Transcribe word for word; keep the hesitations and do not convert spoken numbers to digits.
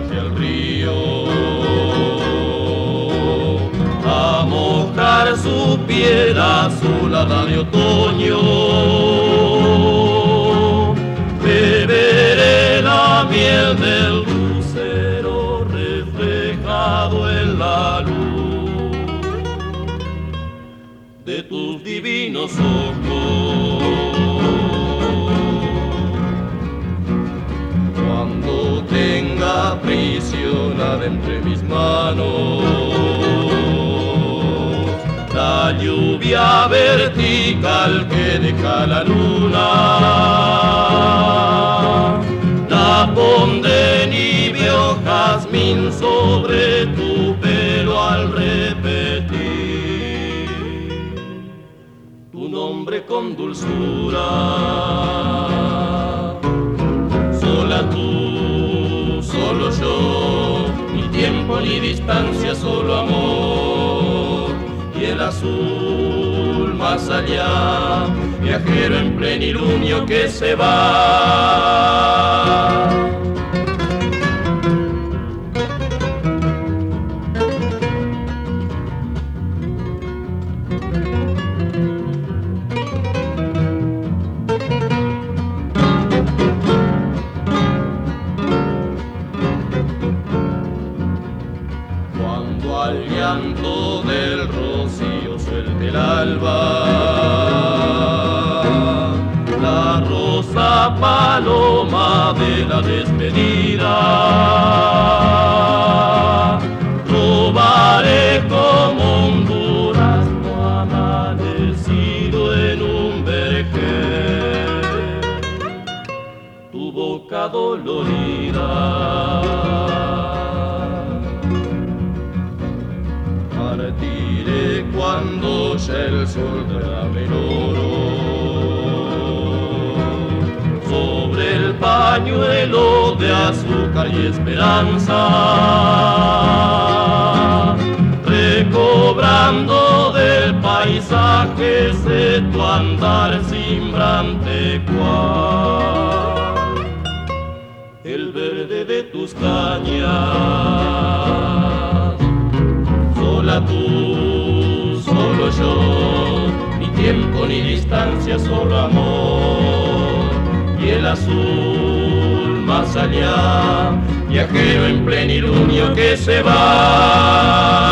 baje al río a mojar su piel azulada de otoño. Beberé la miel del lucero reflejado en la luz de tus divinos ojos. Cuando tenga aprisionada entre mis manos la lluvia vertical que deja la luna, la pondré nibio jazmín sobre tu pelo al repetir tu nombre con dulzura. Sola tú, solo yo, ni tiempo ni distancia, solo amor. Y el azul más allá, viajero en plenilunio que se va. Cuando al llanto del rocío suelte el alba, la rosa paloma de la despedida, robaré como un durazno amanecido en un vergel tu boca dolorida. Partiré cuando ya el sol derrame el oro sobre el pañuelo de azúcar y esperanza, recobrando del paisaje ese tu andar cimbrante cual el verde de tus cañas. Sola tú, solo yo, ni tiempo ni distancia, solo amor. Y el azul más allá, viajero en plenilunio que se va.